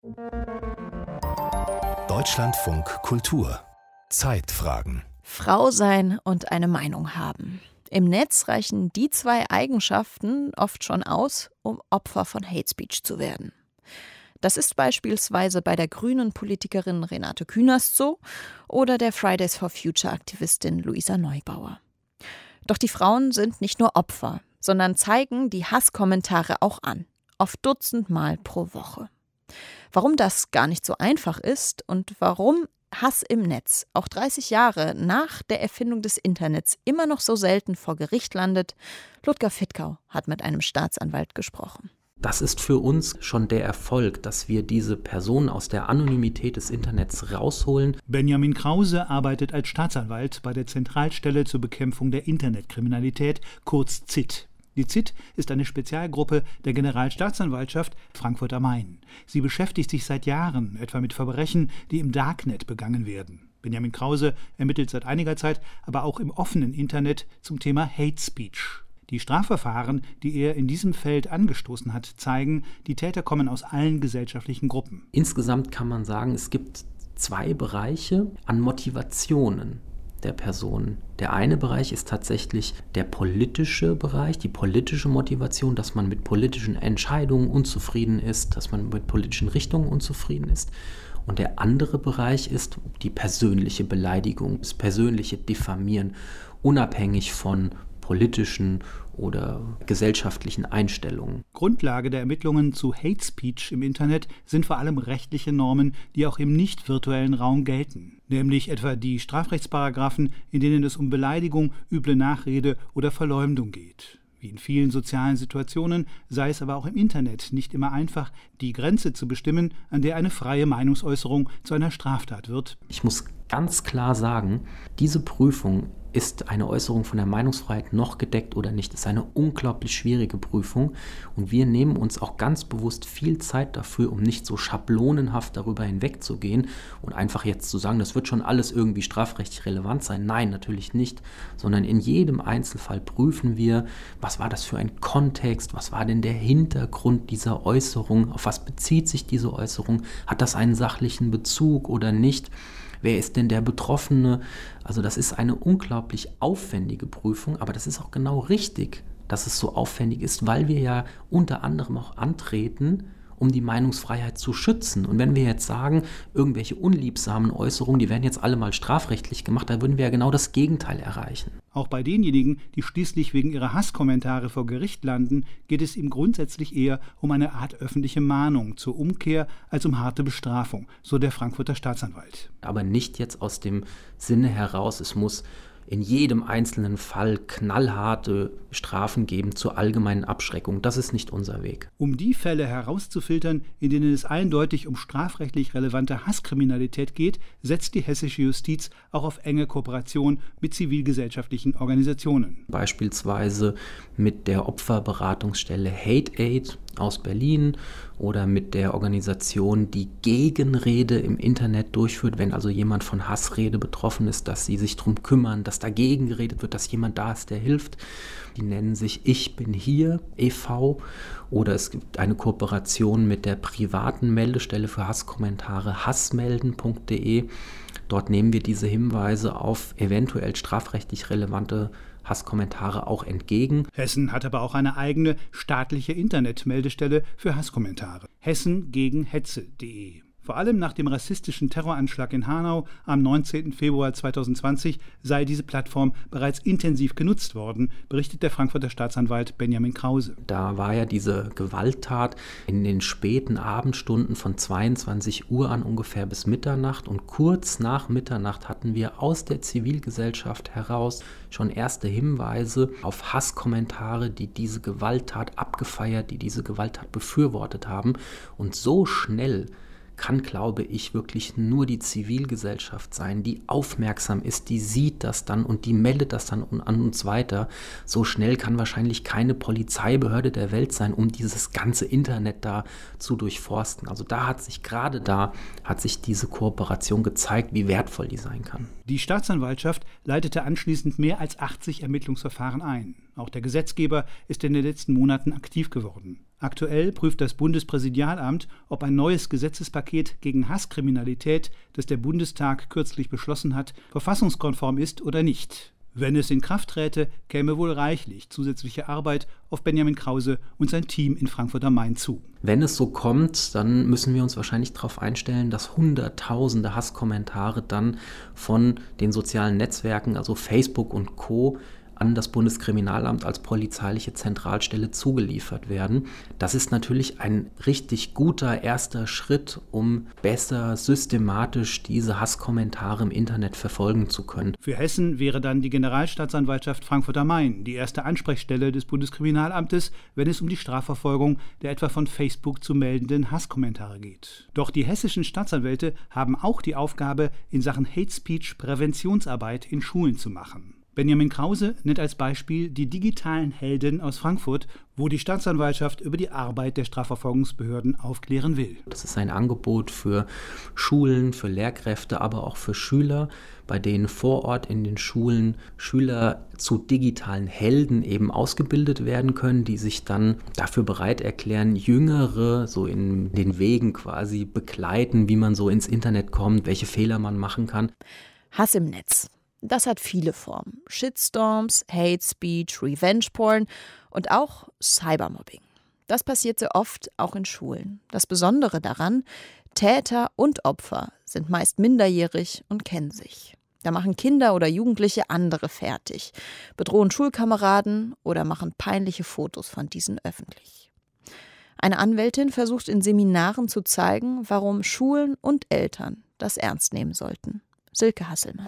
Deutschlandfunk Kultur. Zeitfragen. Frau sein und eine Meinung haben. Im Netz reichen die zwei Eigenschaften oft schon aus, um Opfer von Hate Speech zu werden. Das ist beispielsweise bei der grünen Politikerin Renate Künast so oder der Fridays for Future Aktivistin Luisa Neubauer. Doch die Frauen sind nicht nur Opfer, sondern zeigen die Hasskommentare auch an, oft dutzendmal pro Woche. Warum das gar nicht so einfach ist und warum Hass im Netz auch 30 Jahre nach der Erfindung des Internets immer noch so selten vor Gericht landet, Ludger Fittkau hat mit einem Staatsanwalt gesprochen. Das ist für uns schon der Erfolg, dass wir diese Personen aus der Anonymität des Internets rausholen. Benjamin Krause arbeitet als Staatsanwalt bei der Zentralstelle zur Bekämpfung der Internetkriminalität, kurz ZIT. Die ZIT ist eine Spezialgruppe der Generalstaatsanwaltschaft Frankfurt am Main. Sie beschäftigt sich seit Jahren etwa mit Verbrechen, die im Darknet begangen werden. Benjamin Krause ermittelt seit einiger Zeit aber auch im offenen Internet zum Thema Hate Speech. Die Strafverfahren, die er in diesem Feld angestoßen hat, zeigen, die Täter kommen aus allen gesellschaftlichen Gruppen. Insgesamt kann man sagen, es gibt zwei Bereiche an Motivationen der Personen. Der eine Bereich ist tatsächlich der politische Bereich, die politische Motivation, dass man mit politischen Entscheidungen unzufrieden ist, dass man mit politischen Richtungen unzufrieden ist. Und der andere Bereich ist die persönliche Beleidigung, das persönliche Diffamieren, unabhängig von politischen oder gesellschaftlichen Einstellungen. Grundlage der Ermittlungen zu Hate Speech im Internet sind vor allem rechtliche Normen, die auch im nicht virtuellen Raum gelten. Nämlich etwa die Strafrechtsparagraphen, in denen es um Beleidigung, üble Nachrede oder Verleumdung geht. Wie in vielen sozialen Situationen sei es aber auch im Internet nicht immer einfach, die Grenze zu bestimmen, an der eine freie Meinungsäußerung zu einer Straftat wird. Ich muss ganz klar sagen, diese Prüfung, ist eine Äußerung von der Meinungsfreiheit noch gedeckt oder nicht? Das ist eine unglaublich schwierige Prüfung und wir nehmen uns auch ganz bewusst viel Zeit dafür, um nicht so schablonenhaft darüber hinwegzugehen und einfach jetzt zu sagen, das wird schon alles irgendwie strafrechtlich relevant sein. Nein, natürlich nicht, sondern in jedem Einzelfall prüfen wir, was war das für ein Kontext, was war denn der Hintergrund dieser Äußerung, auf was bezieht sich diese Äußerung, hat das einen sachlichen Bezug oder nicht? Wer ist denn der Betroffene? Also das ist eine unglaublich aufwendige Prüfung, aber das ist auch genau richtig, dass es so aufwendig ist, weil wir ja unter anderem auch antreten, um die Meinungsfreiheit zu schützen. Und wenn wir jetzt sagen, irgendwelche unliebsamen Äußerungen, die werden jetzt alle mal strafrechtlich gemacht, dann würden wir ja genau das Gegenteil erreichen. Auch bei denjenigen, die schließlich wegen ihrer Hasskommentare vor Gericht landen, geht es ihm grundsätzlich eher um eine Art öffentliche Mahnung zur Umkehr als um harte Bestrafung, so der Frankfurter Staatsanwalt. Aber nicht jetzt aus dem Sinne heraus, es muss in jedem einzelnen Fall knallharte Strafen geben zur allgemeinen Abschreckung. Das ist nicht unser Weg. Um die Fälle herauszufiltern, in denen es eindeutig um strafrechtlich relevante Hasskriminalität geht, setzt die hessische Justiz auch auf enge Kooperation mit zivilgesellschaftlichen Organisationen. Beispielsweise mit der Opferberatungsstelle Hate Aid aus Berlin oder mit der Organisation, die Gegenrede im Internet durchführt, wenn also jemand von Hassrede betroffen ist, dass sie sich darum kümmern, dass dagegen geredet wird, dass jemand da ist, der hilft. Die nennen sich Ich bin hier e.V. oder es gibt eine Kooperation mit der privaten Meldestelle für Hasskommentare hassmelden.de. Dort nehmen wir diese Hinweise auf eventuell strafrechtlich relevante Hasskommentare auch entgegen. Hessen hat aber auch eine eigene staatliche Internetmeldestelle für Hasskommentare. hessengegenhetze.de. Vor allem nach dem rassistischen Terroranschlag in Hanau am 19. Februar 2020 sei diese Plattform bereits intensiv genutzt worden, berichtet der Frankfurter Staatsanwalt Benjamin Krause. Da war ja diese Gewalttat in den späten Abendstunden von 22 Uhr an ungefähr bis Mitternacht und kurz nach Mitternacht hatten wir aus der Zivilgesellschaft heraus schon erste Hinweise auf Hasskommentare, die diese Gewalttat abgefeiert, die diese Gewalttat befürwortet haben und so schnell kann, glaube ich, wirklich nur die Zivilgesellschaft sein, die aufmerksam ist, die sieht das dann und die meldet das dann an uns weiter. So schnell kann wahrscheinlich keine Polizeibehörde der Welt sein, um dieses ganze Internet da zu durchforsten. Also hat sich diese Kooperation gezeigt, wie wertvoll die sein kann. Die Staatsanwaltschaft leitete anschließend mehr als 80 Ermittlungsverfahren ein. Auch der Gesetzgeber ist in den letzten Monaten aktiv geworden. Aktuell prüft das Bundespräsidialamt, ob ein neues Gesetzespaket gegen Hasskriminalität, das der Bundestag kürzlich beschlossen hat, verfassungskonform ist oder nicht. Wenn es in Kraft träte, käme wohl reichlich zusätzliche Arbeit auf Benjamin Krause und sein Team in Frankfurt am Main zu. Wenn es so kommt, dann müssen wir uns wahrscheinlich darauf einstellen, dass hunderttausende Hasskommentare dann von den sozialen Netzwerken, also Facebook und Co., an das Bundeskriminalamt als polizeiliche Zentralstelle zugeliefert werden. Das ist natürlich ein richtig guter erster Schritt, um besser systematisch diese Hasskommentare im Internet verfolgen zu können. Für Hessen wäre dann die Generalstaatsanwaltschaft Frankfurt am Main die erste Ansprechstelle des Bundeskriminalamtes, wenn es um die Strafverfolgung der etwa von Facebook zu meldenden Hasskommentare geht. Doch die hessischen Staatsanwälte haben auch die Aufgabe, in Sachen Hate Speech Präventionsarbeit in Schulen zu machen. Benjamin Krause nennt als Beispiel die digitalen Helden aus Frankfurt, wo die Staatsanwaltschaft über die Arbeit der Strafverfolgungsbehörden aufklären will. Das ist ein Angebot für Schulen, für Lehrkräfte, aber auch für Schüler, bei denen vor Ort in den Schulen Schüler zu digitalen Helden eben ausgebildet werden können, die sich dann dafür bereit erklären, Jüngere so in den Wegen quasi begleiten, wie man so ins Internet kommt, welche Fehler man machen kann. Hass im Netz. Das hat viele Formen. Shitstorms, Hate Speech, Revenge Porn und auch Cybermobbing. Das passiert sehr oft auch in Schulen. Das Besondere daran, Täter und Opfer sind meist minderjährig und kennen sich. Da machen Kinder oder Jugendliche andere fertig, bedrohen Schulkameraden oder machen peinliche Fotos von diesen öffentlich. Eine Anwältin versucht in Seminaren zu zeigen, warum Schulen und Eltern das ernst nehmen sollten. Silke Hasselmann.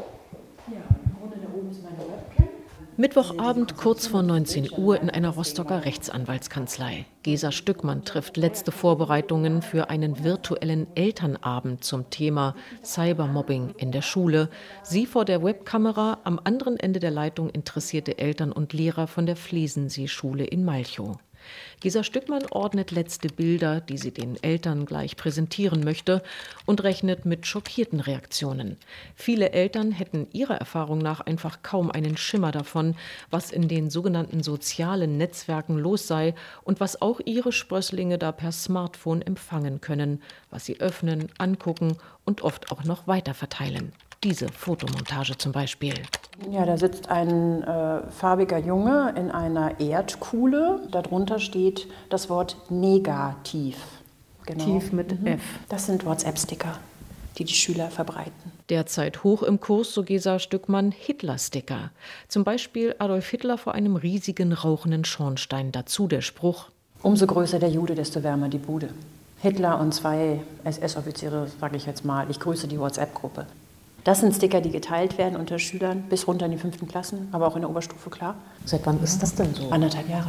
Mittwochabend kurz vor 19 Uhr in einer Rostocker Rechtsanwaltskanzlei. Gesa Stückmann trifft letzte Vorbereitungen für einen virtuellen Elternabend zum Thema Cybermobbing in der Schule. Sie vor der Webkamera, am anderen Ende der Leitung interessierte Eltern und Lehrer von der Flesensee-Schule in Malchow. Gesa Stückmann ordnet letzte Bilder, die sie den Eltern gleich präsentieren möchte, und rechnet mit schockierten Reaktionen. Viele Eltern hätten ihrer Erfahrung nach einfach kaum einen Schimmer davon, was in den sogenannten sozialen Netzwerken los sei und was auch ihre Sprösslinge da per Smartphone empfangen können, was sie öffnen, angucken und oft auch noch weiterverteilen. Diese Fotomontage zum Beispiel. Ja, da sitzt ein farbiger Junge in einer Erdkuhle. Darunter steht das Wort negativ. Genau. Tief mit F. Das sind WhatsApp-Sticker, die die Schüler verbreiten. Derzeit hoch im Kurs, so Gesa Stückmann, Hitler-Sticker. Zum Beispiel Adolf Hitler vor einem riesigen rauchenden Schornstein. Dazu der Spruch: Umso größer der Jude, desto wärmer die Bude. Hitler und 2 SS-Offiziere, sage ich jetzt mal, ich grüße die WhatsApp-Gruppe. Das sind Sticker, die geteilt werden unter Schülern, bis runter in die 5. Klassen, aber auch in der Oberstufe, klar. Seit wann ist das denn so? 1,5 Jahre.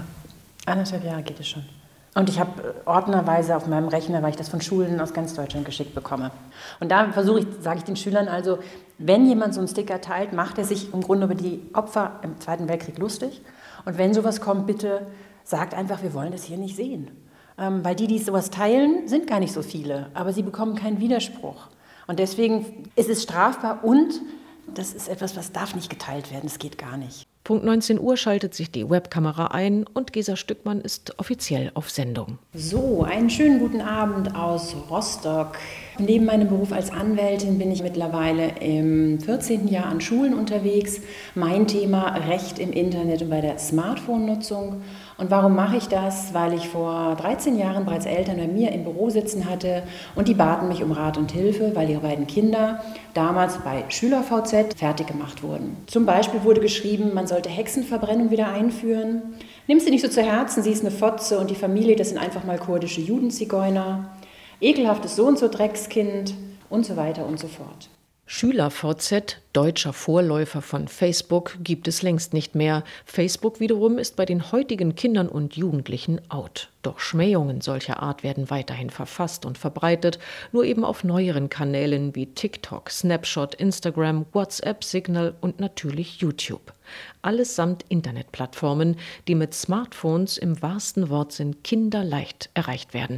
1,5 Jahre geht es schon. Und ich habe ordnerweise auf meinem Rechner, weil ich das von Schulen aus ganz Deutschland geschickt bekomme. Und da sage ich den Schülern also, wenn jemand so einen Sticker teilt, macht er sich im Grunde über die Opfer im Zweiten Weltkrieg lustig. Und wenn sowas kommt, bitte sagt einfach, wir wollen das hier nicht sehen. Weil die sowas teilen, sind gar nicht so viele, aber sie bekommen keinen Widerspruch. Und deswegen ist es strafbar und das ist etwas, was darf nicht geteilt werden, das geht gar nicht. Punkt 19 Uhr schaltet sich die Webkamera ein und Gesa Stückmann ist offiziell auf Sendung. So, einen schönen guten Abend aus Rostock. Neben meinem Beruf als Anwältin bin ich mittlerweile im 14. Jahr an Schulen unterwegs. Mein Thema Recht im Internet und bei der Smartphone-Nutzung. Und warum mache ich das? Weil ich vor 13 Jahren bereits Eltern bei mir im Büro sitzen hatte und die baten mich um Rat und Hilfe, weil ihre beiden Kinder damals bei SchülerVZ fertig gemacht wurden. Zum Beispiel wurde geschrieben, man sollte Hexenverbrennung wieder einführen. Nimm sie nicht so zu Herzen, sie ist eine Fotze und die Familie, das sind einfach mal kurdische Judenzigeuner. Ekelhaftes so und so Dreckskind und so weiter und so fort. SchülerVZ, deutscher Vorläufer von Facebook, gibt es längst nicht mehr. Facebook wiederum ist bei den heutigen Kindern und Jugendlichen out. Doch Schmähungen solcher Art werden weiterhin verfasst und verbreitet, nur eben auf neueren Kanälen wie TikTok, Snapchat, Instagram, WhatsApp, Signal und natürlich YouTube. Allesamt Internetplattformen, die mit Smartphones im wahrsten Wortsinn kinderleicht erreicht werden.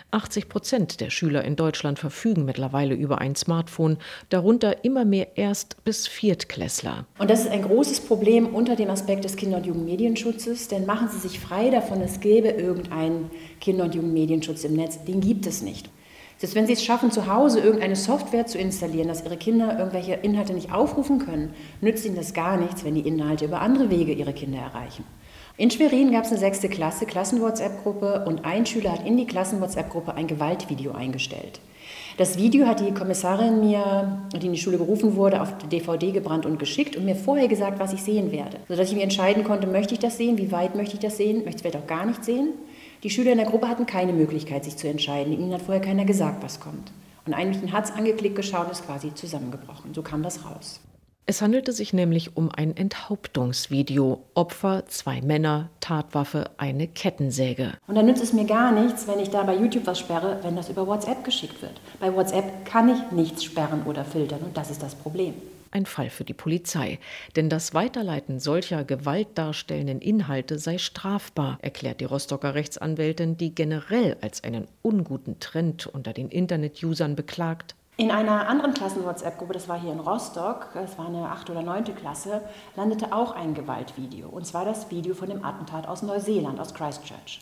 80% der Schüler in Deutschland verfügen mittlerweile über ein Smartphone, darunter immer mehr Erst- bis Viertklässler. Und das ist ein großes Problem unter dem Aspekt des Kinder- und Jugendmedienschutzes, denn machen Sie sich frei davon, es gäbe irgendeinen Kinder- und Jugendmedienschutz im Netz. Den gibt es nicht. Selbst wenn Sie es schaffen, zu Hause irgendeine Software zu installieren, dass Ihre Kinder irgendwelche Inhalte nicht aufrufen können, nützt Ihnen das gar nichts, wenn die Inhalte über andere Wege Ihre Kinder erreichen. In Schwerin gab es eine 6. Klasse, Klassen-WhatsApp-Gruppe, und ein Schüler hat in die Klassen-WhatsApp-Gruppe ein Gewaltvideo eingestellt. Das Video hat die Kommissarin mir, die in die Schule gerufen wurde, auf DVD gebrannt und geschickt und mir vorher gesagt, was ich sehen werde, sodass ich mir entscheiden konnte, möchte ich das sehen, wie weit möchte ich das sehen, möchte ich es vielleicht auch gar nicht sehen. Die Schüler in der Gruppe hatten keine Möglichkeit, sich zu entscheiden. Ihnen hat vorher keiner gesagt, was kommt. Und ein Mädchen hat es angeklickt, geschaut und ist quasi zusammengebrochen. So kam das raus. Es handelte sich nämlich um ein Enthauptungsvideo. Opfer, 2 Männer, Tatwaffe, eine Kettensäge. Und dann nützt es mir gar nichts, wenn ich da bei YouTube was sperre, wenn das über WhatsApp geschickt wird. Bei WhatsApp kann ich nichts sperren oder filtern und das ist das Problem. Ein Fall für die Polizei. Denn das Weiterleiten solcher gewaltdarstellenden Inhalte sei strafbar, erklärt die Rostocker Rechtsanwältin, die generell als einen unguten Trend unter den Internet-Usern beklagt. In einer anderen Klassen-WhatsApp-Gruppe, das war hier in Rostock, das war eine 8. oder 9. Klasse, landete auch ein Gewaltvideo. Und zwar das Video von dem Attentat aus Neuseeland, aus Christchurch.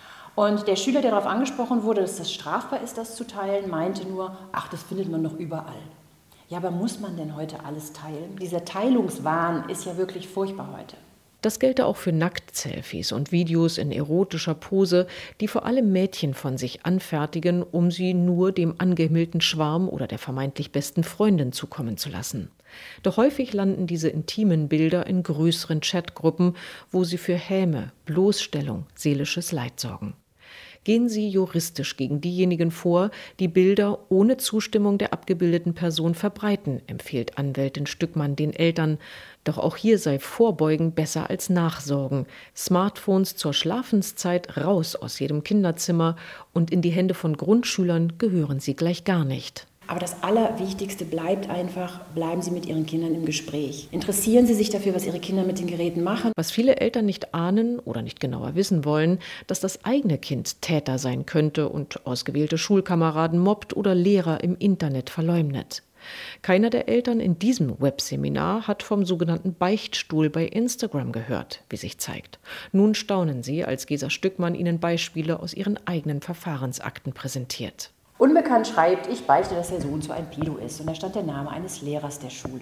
Und der Schüler, der darauf angesprochen wurde, dass das strafbar ist, das zu teilen, meinte nur, ach, das findet man doch überall. Ja, aber muss man denn heute alles teilen? Dieser Teilungswahn ist ja wirklich furchtbar heute. Das gelte auch für Nackt-Selfies und Videos in erotischer Pose, die vor allem Mädchen von sich anfertigen, um sie nur dem angehimmelten Schwarm oder der vermeintlich besten Freundin zukommen zu lassen. Doch häufig landen diese intimen Bilder in größeren Chatgruppen, wo sie für Häme, Bloßstellung, seelisches Leid sorgen. Gehen Sie juristisch gegen diejenigen vor, die Bilder ohne Zustimmung der abgebildeten Person verbreiten, empfiehlt Anwältin Stückmann den Eltern. Doch auch hier sei Vorbeugen besser als Nachsorgen. Smartphones zur Schlafenszeit raus aus jedem Kinderzimmer und in die Hände von Grundschülern gehören sie gleich gar nicht. Aber das Allerwichtigste bleibt einfach, bleiben Sie mit Ihren Kindern im Gespräch. Interessieren Sie sich dafür, was Ihre Kinder mit den Geräten machen. Was viele Eltern nicht ahnen oder nicht genauer wissen wollen, dass das eigene Kind Täter sein könnte und ausgewählte Schulkameraden mobbt oder Lehrer im Internet verleumdet. Keiner der Eltern in diesem Webseminar hat vom sogenannten Beichtstuhl bei Instagram gehört, wie sich zeigt. Nun staunen Sie, als Gesa Stückmann Ihnen Beispiele aus ihren eigenen Verfahrensakten präsentiert. Unbekannt schreibt, ich beichte, dass Herr so und so ein Pedo ist. Und da stand der Name eines Lehrers der Schule.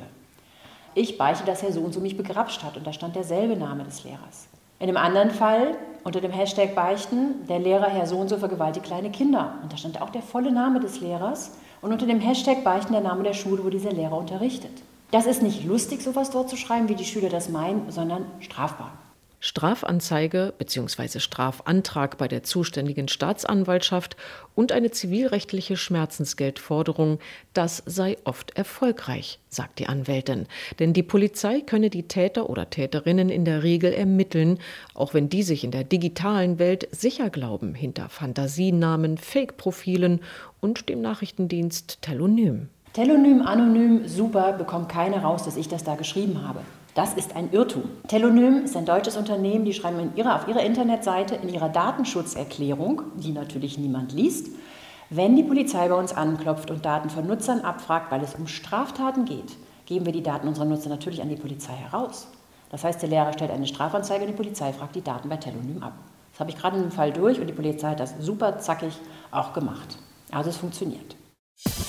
Ich beichte, dass Herr so und so mich begrapscht hat. Und da stand derselbe Name des Lehrers. In einem anderen Fall, unter dem Hashtag Beichten, der Lehrer Herr so und so vergewaltigt kleine Kinder. Und da stand auch der volle Name des Lehrers. Und unter dem Hashtag Beichten der Name der Schule, wo dieser Lehrer unterrichtet. Das ist nicht lustig, sowas dort zu schreiben, wie die Schüler das meinen, sondern strafbar. Strafanzeige bzw. Strafantrag bei der zuständigen Staatsanwaltschaft und eine zivilrechtliche Schmerzensgeldforderung, das sei oft erfolgreich, sagt die Anwältin. Denn die Polizei könne die Täter oder Täterinnen in der Regel ermitteln, auch wenn die sich in der digitalen Welt sicher glauben, hinter Fantasienamen, Fake-Profilen und dem Nachrichtendienst Telonym. Telonym, anonym, super, bekommt keiner raus, dass ich das da geschrieben habe. Das ist ein Irrtum. Telonym ist ein deutsches Unternehmen, die schreiben auf ihrer Internetseite in ihrer Datenschutzerklärung, die natürlich niemand liest, wenn die Polizei bei uns anklopft und Daten von Nutzern abfragt, weil es um Straftaten geht, geben wir die Daten unserer Nutzer natürlich an die Polizei heraus. Das heißt, der Lehrer stellt eine Strafanzeige und die Polizei fragt die Daten bei Telonym ab. Das habe ich gerade in einem Fall durch und die Polizei hat das super zackig auch gemacht. Also es funktioniert.